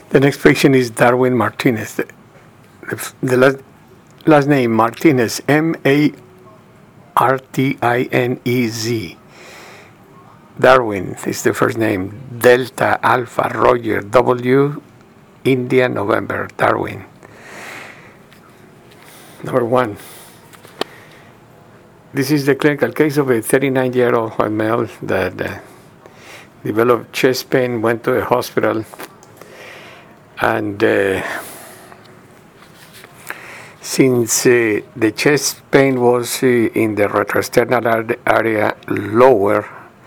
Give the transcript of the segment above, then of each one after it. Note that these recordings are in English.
The next patient is Darwin Martinez. The last name Martinez, Martinez. Darwin is the first name. Delta Alpha Roger W India November Darwin. Number 1. This is the clinical case of a 39-year-old white male that developed chest pain, went to a hospital, and since the chest pain was in the retrosternal area lower,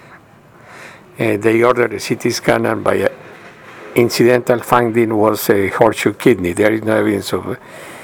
they ordered a CT scan, and by incidental finding was a horseshoe kidney. There is no evidence of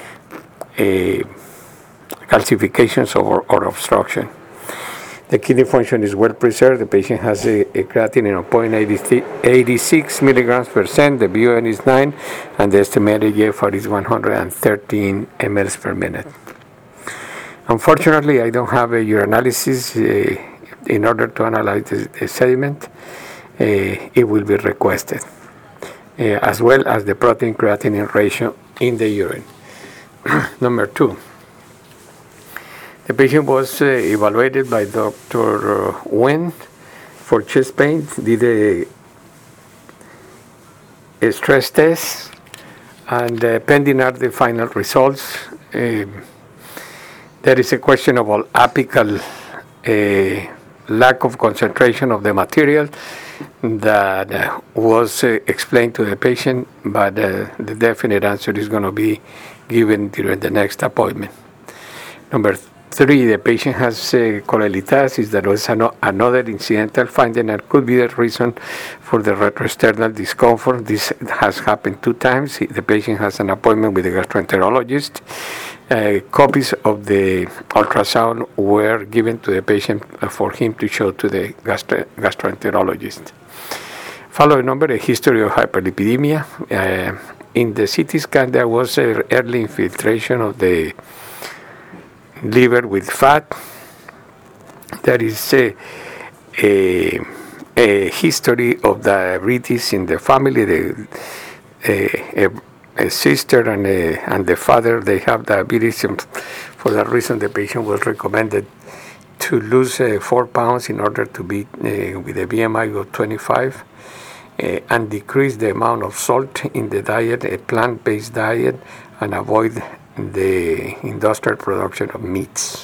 calcifications or obstruction. The kidney function is well preserved. The patient has a creatinine of 0.86 milligrams percent. The BUN is 9, and the estimated GFR is 113 mL per minute. Unfortunately, I don't have a urinalysis in order to analyze the sediment. It will be requested, as well as the protein creatinine ratio in the urine. Number 2. The patient was evaluated by Dr. Wen for chest pain, did a stress test, and pending are the final results. There is a questionable apical lack of concentration of the material that was explained to the patient, but the definite answer is going to be given during the next appointment. Number 3, the patient has cholelithasis. That was another incidental finding that could be the reason for the retrosternal discomfort. This has happened 2 times. The patient has an appointment with a gastroenterologist. Copies of the ultrasound were given to the patient for him to show to the gastroenterologist. Following number, a history of hyperlipidemia. In the CT scan, there was early infiltration of the liver with fat. There is a history of diabetes in the family. A sister and the father, they have diabetes, and for that reason the patient was recommended to lose 4 pounds in order to be with a BMI of 25 and decrease the amount of salt in the diet, a plant-based diet, and avoid the industrial production of meats.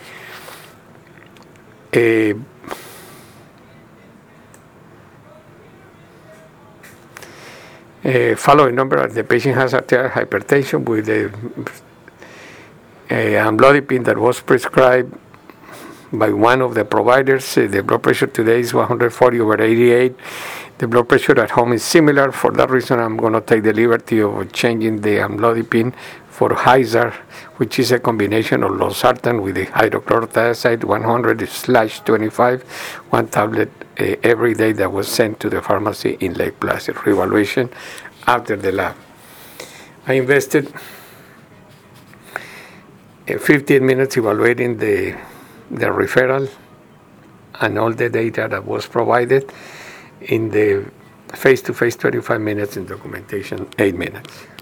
Following number, the patient has arterial hypertension with amlodipine that was prescribed by one of the providers. The blood pressure today is 140/88. The blood pressure at home is similar. For that reason, I'm going to take the liberty of changing the amlodipine for Hyzar, which is a combination of losartan with the hydrochlorothiazide 100/25, 1 tablet every day, that was sent to the pharmacy in Lake Placid. Reevaluation after the lab. I invested 15 minutes evaluating the referral and all the data that was provided. In the face-to-face, 25 minutes. In documentation, 8 minutes.